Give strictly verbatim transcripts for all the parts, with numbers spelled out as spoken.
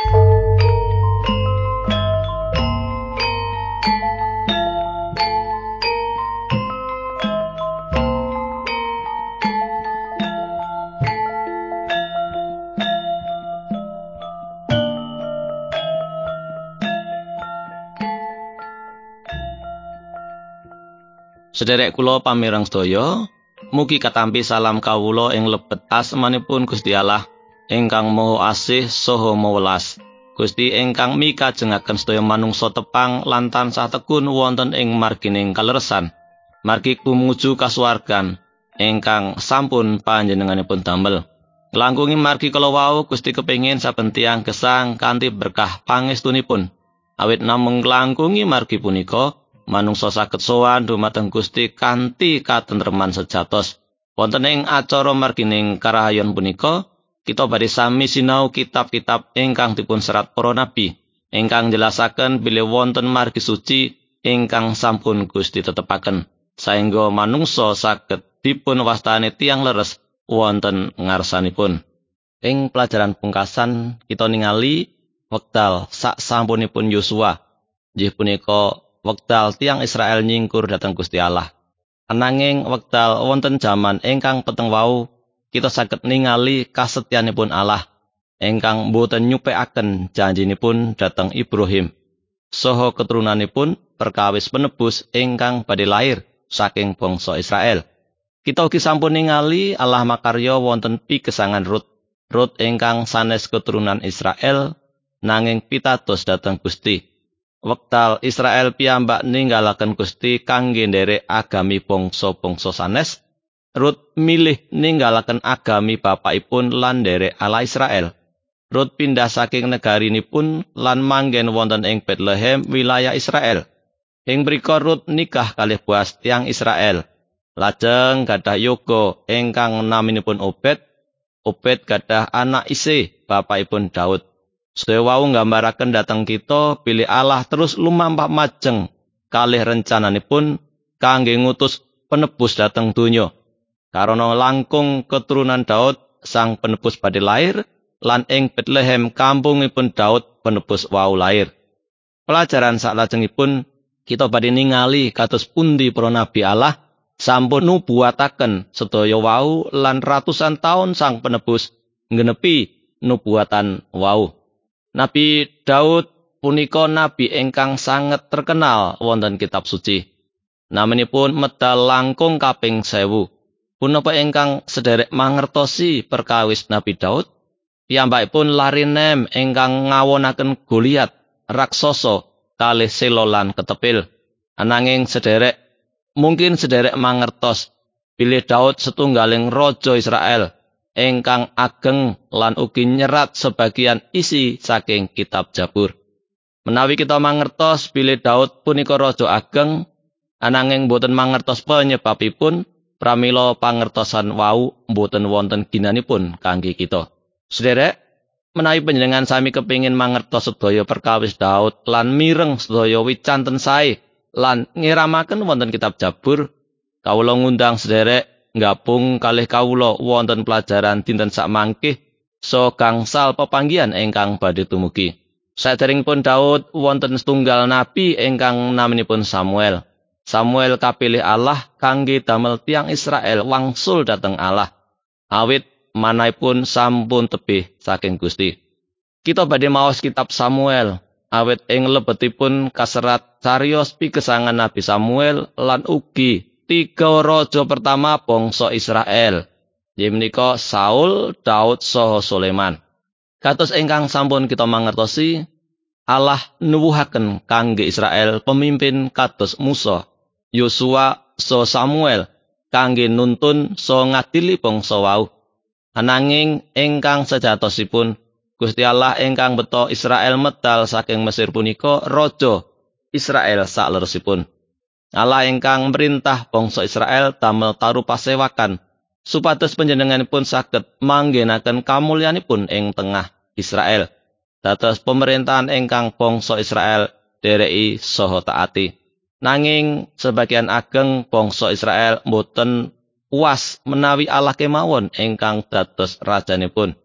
Sederek kula pamireng sedaya, mugi katampi salam kawula ing lebet asmanipun Gusti Allah ingkang Maha Asih saha Mawelas. Gusti ingkang mikajengaken sedaya manungsa tepang lan tansah tekun wonten ing margining kaleresan, margi tumuju kasuwargan ingkang sampun panjenenganipun damel. Langkungi margi kala wau Gusti kepingin saben tiyang gesang kanthi berkah pangestunipun. Awit namung langkungi margi punika manungsa saged sowan dumateng Gusti kanthi katentreman sejatos. Wonten ing acara margining karahayon punika, kita badhe sami sinau kitab-kitab ingkang dipun serat para nabi, ingkang njelasaken bilih wonten margi suci ingkang sampun Gusti tetepaken, saengga manungsa saged dipun wastani tiyang leres wonten ngarsanipun. Ing pelajaran pungkasan kita ningali wekdal sak sampunipun Yosua, inggih punika wekdal tiyang Israel nyingkur dhateng Gusti Allah. Ananging wekdal wonten jaman ingkang peteng wau, kita saged ningali kasetyanipun Allah ingkang boten nyupekaken janjinipun dhateng Ibrahim saha keturunanipun perkawis penebus ingkang badhe lair saking bangsa Israel. Kita ugi sampun ningali Allah makarya wonten pigesangan Rut, Rut ingkang sanes keturunan Israel nanging pitados dhateng Gusti. Wekdal Israel piyambak ninggalaken Gusti kangge nderek agami bangsa-bangsa sanes, Rut milih ninggalaken agami bapakipun lan nderek Allah Israel. Rut pindah saking negarinipun lan manggen wonten ing Bethlehem wilayah Israel. Ing mrika Rut nikah kalih Boas tiyang Israel. Lajeng gadah yoga ingkang naminipun Obed. Obed gadah anak Ise bapakipun Daud. Sedaya wau nggambaraken dhateng kita bilih Allah terus lumampah majeng kalih rencananipun kangge ngutus penebus dhateng donya. Karana langkung keturunan Daud sang penebus badhe lair lan ing Bethlehem kampungipun Daud penebus wau lair. Pelajaran saklajengipun kita badhe ningali kados pundi para nabi Allah sampun nubuataken sedaya wau lan ratusan taun sang penebus nggenepi nubuatan wau. Nabi Daud punika nabi ingkang sanget terkenal wonten kitab suci. Namanipun medal langkung kaping sewu. Punapa ingkang sederek mangertosi perkawis Nabi Daud? Piyambakipun lari nem ingkang ngawonaken Goliat raksasa kalih sela lan ketepil. Ananging sederek mungkin sederek mangertos bilih Daud setunggaling raja Israel ingkang ageng lan ugi nyerat sebagian isi saking kitab Jabur. Menawi kita mangertos bilih Daud punika raja ageng, ananging boten mangertos penyebabipun, pramila pangertosan wau boten wonten ginanipun kangge kita. Sederek, menawi panjenengan sami kepingin mangertos sedaya perkawis Daud lan mireng sedaya wicanten sae lan ngiramaken wonten kitab Jabur, kawula ngundang sederek nggabung kalih kawula wonten pelajaran dinten sakmangkih so gangsal pepanggihan ingkang badhe tumugi. Saderengipun Daud wonten setunggal nabi ingkang naminipun Samuel. Samuel kapilih Allah kangge damel tiyang Israel wangsul dhateng Allah. Awit manahipun sampun tebih saking Gusti. Kita badhe maos kitab Samuel, awit ing lebetipun kaserat cariyos pigesangan Nabi Samuel lan ugi tiga raja pertama bangsa Israel, yaiku Saul, Daud, saha Sulaiman. Kados ingkang sampun kita mangertosi, Allah nuwuhaken kangge Israel pemimpin kados Musa, Yosua, saha Samuel kangge nuntun saha ngadili bangsa wau. Ananging ingkang sejatosipun Gusti Allah ingkang beto Israel medal saking Mesir punika raja Israel sakleresipun. Allah ingkang merintah bangsa Israel damel taru pasewakan supados panjenenganipun saged manggenaken kamulyanipun ing tengah Israel. Dados pemerintahan ingkang bangsa Israel dereki saha taati. Nanging sebagian ageng bangsa Israel boten puas menawi Allah kemawon ingkang dados rajanipun.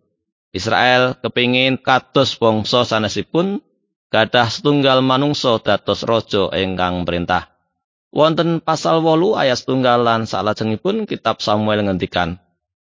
Israel kepingin kados bangsa sanesipun gadah setunggal manungsa dados raja ingkang perintah. Wonten pasal wolu ayat setunggal lan salajengipun kitab Samuel ngendikan,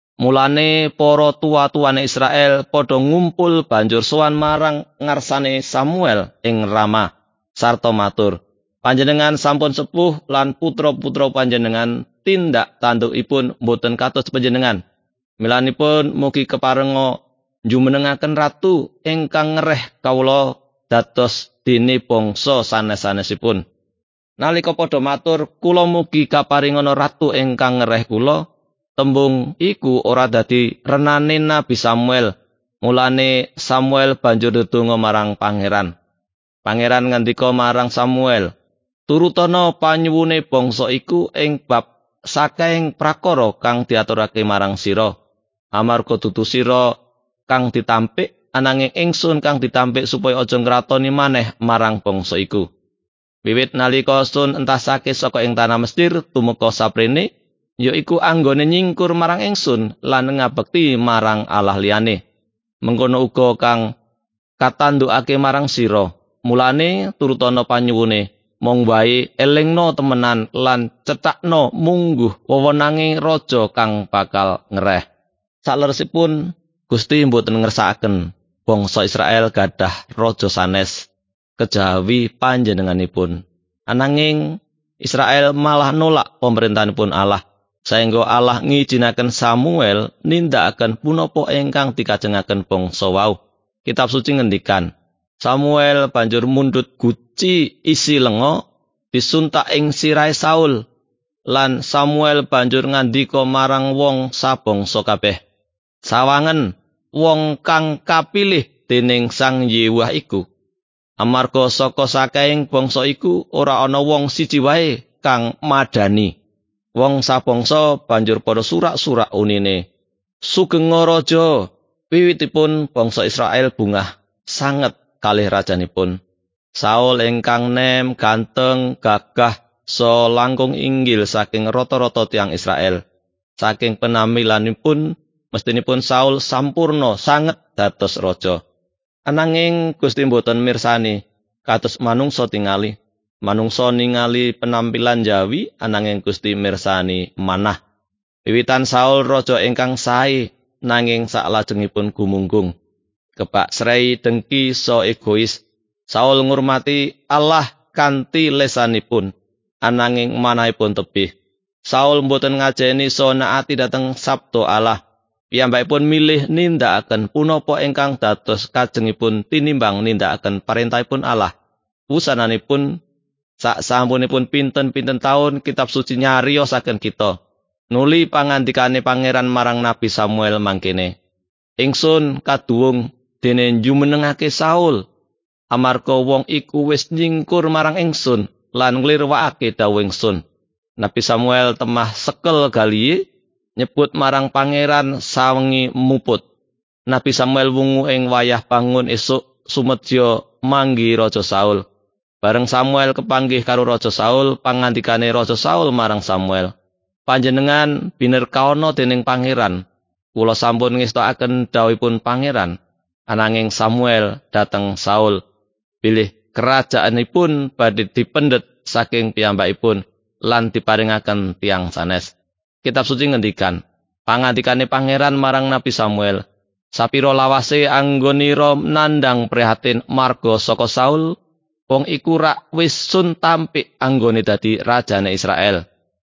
mulane para tua-tuane Israel padha ngumpul banjur sowan marang ngarsane Samuel ing Rama sarta matur, panjenengan sampun sepuh lan putra-putra panjenengan tindak tandukipun boten kados panjenengan. Milanipun mugi keparenga jumenengaken ratu ingkang ngereh kawula dados dene bangsa sanes-sanesipun. Nalika padha matur, kula mugi kaparingana ratu ingkang ngereh kula, tembung iku ora dadi renane Nabi Samuel. Mulane Samuel banjur ndedonga marang pangeran. Pangeran ngandika marang Samuel, turutana panyuwune bangsa iku ing bab saking prakara kang diaturake marang sira. Amarga dudu sira kang ditampik, ananging ingsun kang ditampik supaya aja ngratoni maneh marang bangsa iku. Wiwit nalika sun entasake saka ing tanah Mesir tumeka saprene, yaiku anggone nyingkur marang ingsun lan ngabekti marang Allah liyane. Mengkono uga kang katandukake marang sira. Mulane turutana panyuwune, mong wae elingno temenan lan cetakno mungguh wewenange raja kang bakal ngereh. Saleresipun Gusti mboten ngersakaken bangsa Israel gadah raja sanes kejawi panjenenganipun. Ananging Israel malah nolak pemerintahanipun Allah, sehingga Allah ngijinaken Samuel nindakaken punapa ingkang dikajengaken bangsa wau. Kitab suci ngendikan, Samuel banjur mundhut guci isi lenga disuntak ing sirahe Saul, lan Samuel banjur ngandika marang wong sabangsa kabeh, sawangen wong kang kapilih dening Sang Yewah iku. Amarga saka saking bangsa iku ora ana wong siji wae kang madani. Wong sabangsa banjur padha surak-surak unine, "Sugeng raja!" Wiwitipun bangsa Israel bungah sanget kalih rajanipun. Saul ingkang nem, ganteng, gagah, so langkung inggil saking rata-rata tiyang Israel. Saking penampilanipun mestinipun Saul sampurna sanget dados raja. Ananging Gusti mboten mirsani kados manungsa tingali. Manungsa ningali penampilan jawi, ananging Gusti mirsani manah. Wiwitan Saul raja ingkang sae, nanging saklajengipun gumunggung. Kebak srei dengki so egois. Saul ngurmati Allah kanthi lesanipun, ananging manahipun tebih. Saul mboten ngajeni so naati dhateng sabda Allah. Piyambakipun milih nindakaken punapa ingkang dados kajengipun tinimbang nindakaken parentahipun Allah. Wusananipun sak sampunipun pinten-pinten taun kitab suci nyariosaken kita. Nuli pangandikane pangeran marang Nabi Samuel mangkene, ingsun kaduwung dene jumenengake Saul, amarga wong iku wis nyingkur marang ingsun lan nglirwakake dawuh ingsun. Nabi Samuel temah sekel galihe nyebut marang pangeran sawengi muput. Nabi Samuel wungu ing wayah bangun esuk sumedya manggi Raja Saul. Bareng Samuel kepanggih karo Raja Saul, pangandikane Raja Saul marang Samuel, panjenengan binerkawana dening pangeran. Kula sampun ngestokaken dawuhipun pangeran. Ananging Samuel dateng Saul, bilih kerajaanipun badhe dipendhet saking piyambakipun lan diparingaken tiang sanes. Kitab suci ngendikan, pangandikane pangeran marang Nabi Samuel, sapira lawase anggonira nandang prihatin marga saka Saul, wong iku rak wis sun tampik anggone dadi rajane Israel.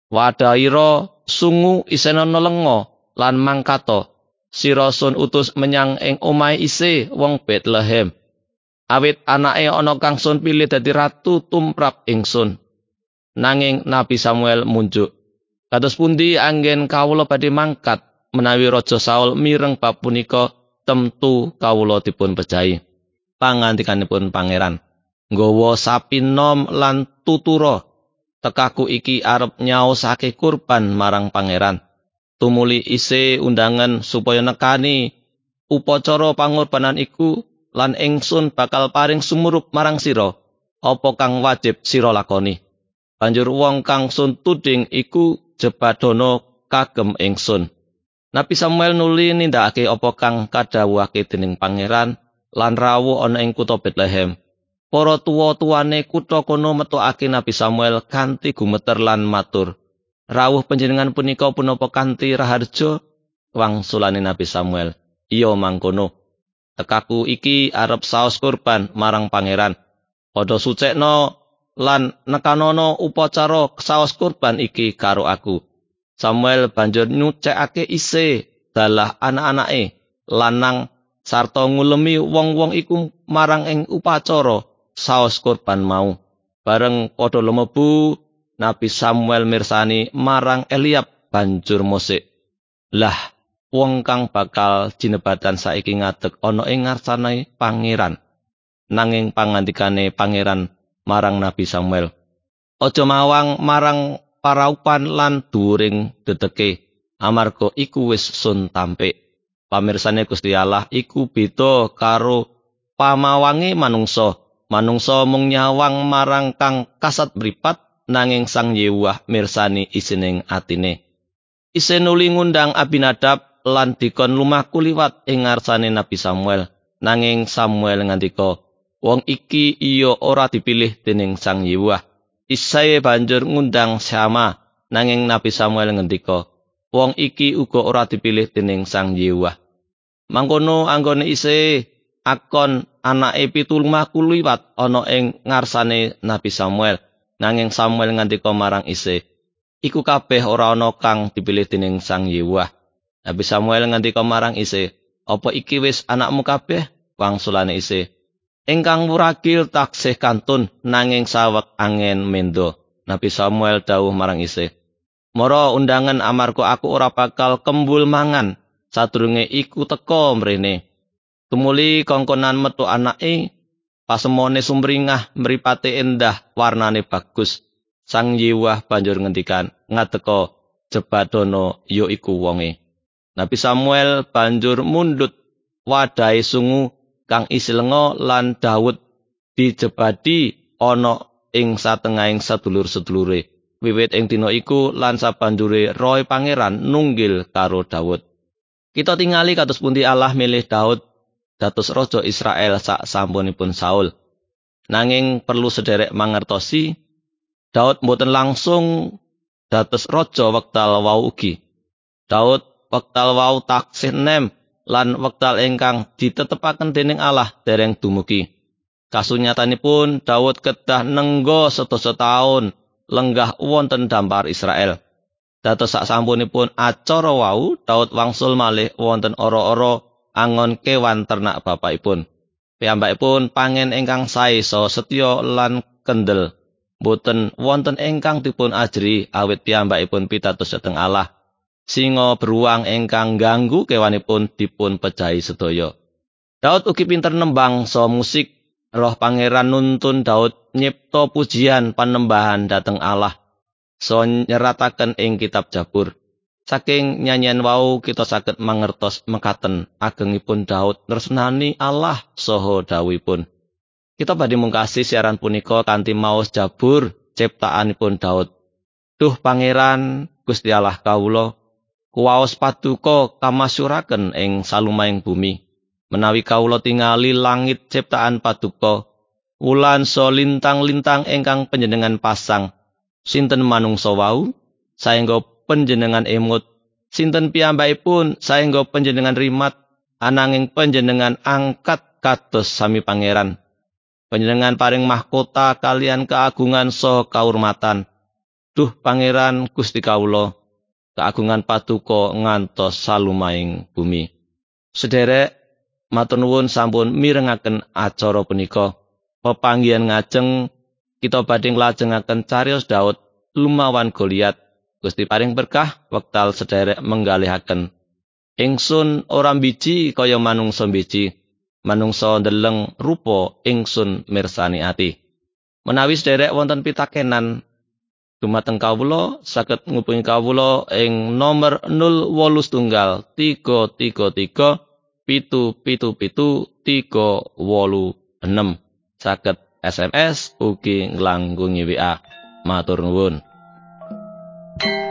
Wadahira sungu isenana lenga lan mangkata, sira sun utus menyang ing omahe Ise wong Betlehem. Awit anake ana kang sun pilih dadi ratu tumrap ingsun. Nanging Nabi Samuel munjuk, kados pundi anggen kawula badhe mangkat menawi Raja Saul mireng bab punika temtu kawula dipun pejahi. Pangandikanipun pangeran, nggawa sapi nom lan tutura, tekaku iki arep nyaosake kurban marang pangeran. Tumuli Ise undangan supaya nekani upacara pangorbanan iku lan ingsun bakal paring sumurup marang sira apa kang wajib sira lakoni. Banjur wong kang sun tuding iku jebadana kagem ingsun. Nabi Samuel nuli nindakake apa kang kadhawuhake dening pangeran lan rawuh ana ing kutha Bethlehem. Para tuwa-tuwane kutha kono metokake Nabi Samuel kanthi gumeter lan matur, "Rawuh panjenengan punika punapa kanthi raharja?" Wangsulane Nabi Samuel, "Iya mangkono. Tekaku iki arep saos kurban marang pangeran. Padha sucekno lan nekanono upacara saos kurban iki karo aku." Samuel banjur nyucekake Ise, dalah anak-anake, lanang sarta ngulemi wong-wong iku marang ing upacara saos kurban mau. Bareng padha lumebu, Nabi Samuel mirsani marang Eliab banjur musik, "Lah, wong kang bakal jinebatan saiki ngadeg ana ing ngarsane pangeran." Nanging pangandikane pangeran marang Nabi Samuel, "Aja mawang marang paraupan lan dhuwuring dedeke, amarga iku wis sun tampik." Pamirsane Gusti Allah iku beda karo pamawange manungsa. Manungsa mung nyawang marang kang kasat mripat, nanging Sang Yewah mirsani isining atine. Ise nuli ngundang Abinadab lan dikon lumaku liwat ing ngarsane Nabi Samuel. Nanging Samuel ngandika, "Wong iki iya ora dipilih dening Sang Yewah." Isae banjur ngundang Syama, nanging Nabi Samuel ngendika, "Wong iki uga ora dipilih dening Sang Yewah." Mangkono anggone Ise akon anake pitu lumaku liwat ana ing ngarsane Nabi Samuel. Nanging Samuel ngandika marang Ise, "Iku kabeh ora ana kang dipilih dening Sang Yewah." Nabi Samuel ngandika marang Ise, "Apa iki wis anakmu kabeh?" Wangsulane Ise, "Ingkang wuragil taksih kantun, nanging saweg angen mendo." Nabi Samuel dawuh marang Ise, "Mara undangan amarga aku ora bakal kembul mangan sadurunge iku teka mrene." Tumuli kongkonan metu anake, pasemone sumringah mripate endah, warnane bagus. Sang Yewah banjur ngendikan, "Ngadeka Jebadana ya iku wonge." Nabi Samuel banjur mundhut wadahe sungu kang isi lenga lan Daud dijebadi ana ing satengahing sedulur-sedulure. Wiwit ing dina iku lan sabanjure rohe pangeran nunggil karo Daud. Kita tingali kados pundi Allah milih Daud dados raja Israel sak sampunipun Saul. Nanging perlu sederek mangertosi, Daud mboten langsung dados raja wekdal wau ugi. Daud wekdal wau taksih nem lan wekdal ingkang ditetepaken dening Allah dereng dumugi. Kasunyatanipun Daud kedah nengga sedasa taun lenggah wonten dampar Israel. Dados saksampunipun acara wau, Daud wangsul malih wonten ora-ora angon kewan ternak bapakipun. Piyambakipun pangen ingkang sae saha setya lan kendel. Boten wonten ingkang dipun ajri awit piyambakipun pitados dhateng Allah. Singa beruang ingkang ganggu kewanipun dipun pejahi sedaya. Daud ugi pinter nembang saha musik. Roh Pangeran nuntun Daud nyipta pujian panembahan dhateng Allah. So nyerataken ing kitab Jabur. Saking nyanyian wau kita saged mangertos mekaten agengipun Daud nresnani Allah saha dawuhipun. Kita badhe mungkasi siaran punika kanthi maos Jabur ciptaanipun Daud. Duh Pangeran Gusti Allah kawula, kuwaos paduka kamasyuraken ing salumahing bumi. Menawi kawula tingali langit ciptaan paduka, wulan so lintang-lintang ingkang panjenengan pasang, sinten manungsa wau saengga panjenengan emut, sinten piyambakipun saengga panjenengan rimat, ananging panjenengan angkat kados sami pangeran. Panjenengan paring mahkota kalian keagungan saha kaurmatan. Duh Pangeran Gusti kawula, keagungan paduka ngantos salumahing bumi. Sederek matur nuwun sampun mirengaken acara punika. Pepanggihan ngajeng kita badhe nglajengaken cariyos Daud lumawan Goliat. Gusti paring berkah wektal sederek menggalihaken. Ingsun ora mbiji kaya manungsa mbiji, manungsa ndeleng rupa ingsun mirsani ati. Menawi sederek wonten pitakenan dumateng kawula, saged ngubungi kawula ing nomor nol wolu setunggal tiga tiga tiga pitu pitu pitu tiga wolu enem. Saged S M S ugi nglangkungi W A. Matur nuwun.